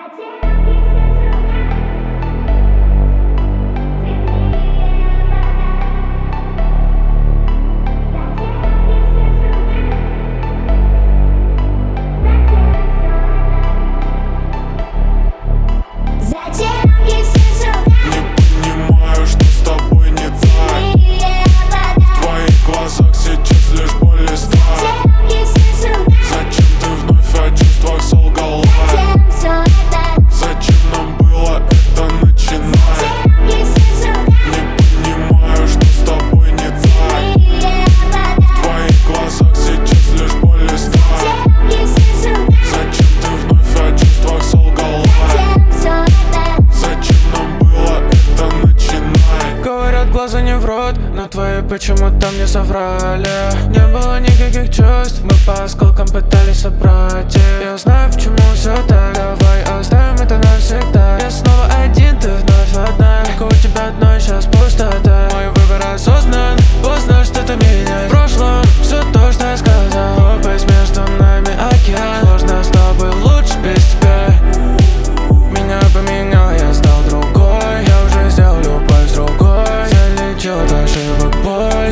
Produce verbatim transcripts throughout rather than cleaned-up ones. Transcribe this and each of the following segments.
Глаза не врут, но твои почему-то мне соврали. Не было никаких чувств, мы по осколкам пытались собрать их. Я знаю, почему все так, давай оставим это навсегда. Я снова один, ты вновь одна, только у тебя одной сейчас пустота. Мой выбор осознан, поздно что-то менять. В прошлом все то, что я сказал. Пропасть между нами океан. Сложно с тобой, лучше без тебя. Меня поменял, я стал другой. Я уже сделал любовь с другой. От ошибок боль.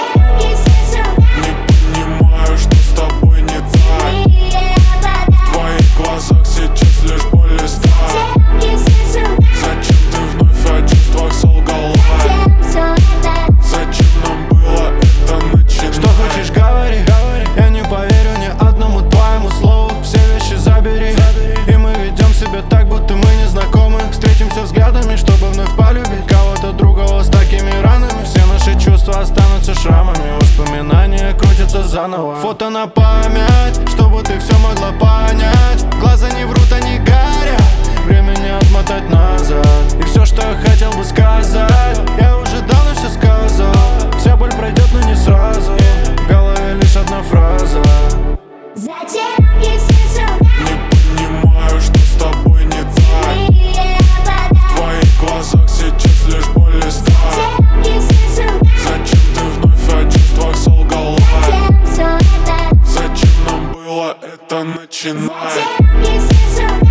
Не понимаю, что с тобой не так. В твоих глазах сейчас лишь боль и страх. Зачем ты вновь о чувствах солгала? Зачем нам было это начинать? Что хочешь, говори, я не поверю ни одному твоему слову. Все вещи забери, и мы ведем себя так, будто мы не знакомы. Встретимся взглядами, чтобы вновь полюбить кого-то другого с такими ранами. Все наши чувства останутся шрамами, воспоминания крутятся заново. Фото на память, чтобы ты все могла понять. Глаза не врут, они горят, времени отмотать назад. И все, что я хотел бы сказать, я уже давно все сказал. Вся боль пройдет, но не сразу, в голове лишь одна фраза. Зачем не понимаю, что с тобой не так. В твоих глазах сейчас лишь боль и страх. Зачем ты вновь о чувствах солгала? Зачем нам было это начинать?